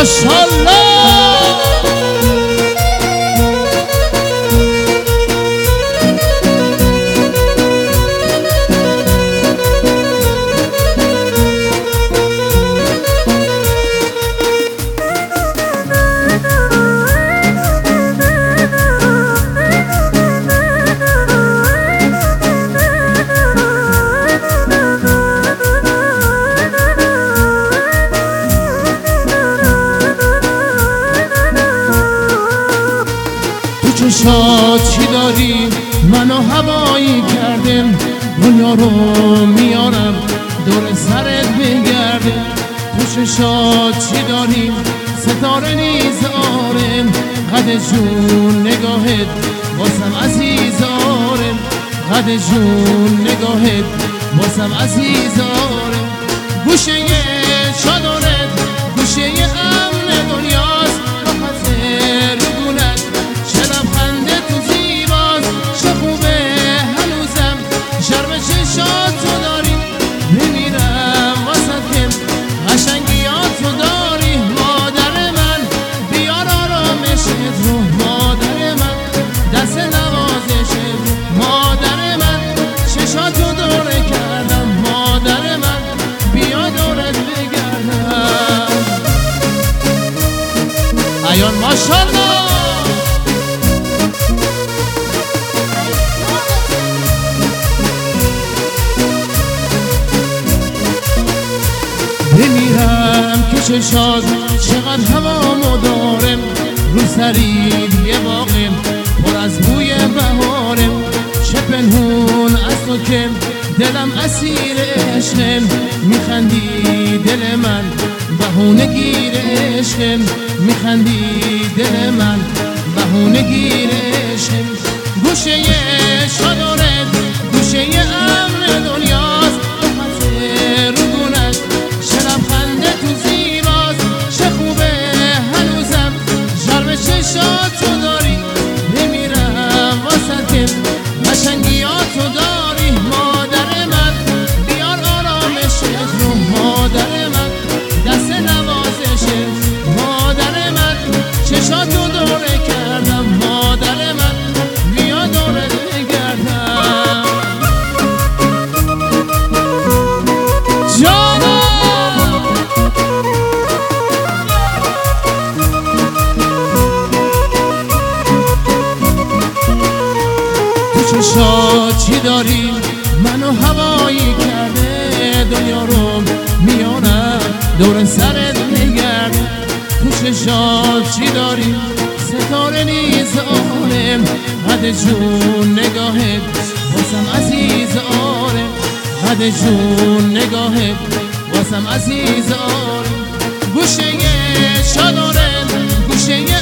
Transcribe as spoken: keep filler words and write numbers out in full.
ماشاءالله. چشات چی داری منو هوایی کردم، دنیا رو میارم دور سرت بگرده. تو چشات چی داری ستاره نیز آرم، قد جون نگاهت واسم عزیز آرم، قد جون نگاهت واسم عزیز آرم. گوشه چادرت گوشه امن دنیاست، راحت رگونت چه لبخنده تو زیباست، چه خوبه هنوزم شرم چشات تو داری. میمیرم واسه کم قشنگیات تو داری، مادر من بیار آرامشت رو، مادر من دست نوازشت رو، مادر من چشاتو دوره کردم، مادر من بیا دورت بگردم. ایان ماشاءالله. بمیرم که چشات چقدر هوامو دارم، رو سرید یه باغم پر از بوی بهارم. چه پنهون از تو که دلم اسیر عشقم، میخندی دل من بهونه گیر عشقم، میخندی دل من بهونه گیر عشقم. گوشه چادرت گوشه امن دنیاست، راحت رگونت چه لبخنده تو زیباست، چه خوبه هنوزم شرم چشات تو داری. بمیرم واسه قشنگیات تو داری، مادر من بیار آرامشت رو، مادر من دست نوازشت، مادر من چشاتو دوره کردم، مادر من بیا دوره بگردم. جانا تو چشات چی داری منو هوایی کرده، دنیا رو میانم دور سرت میگرده. تو چشات چی داری ستاره نیز آرم، قد جون نگاهت واسم عزیز آرم، قد جون نگاهت واسم عزیز آرم. گوشه چادرت گوشه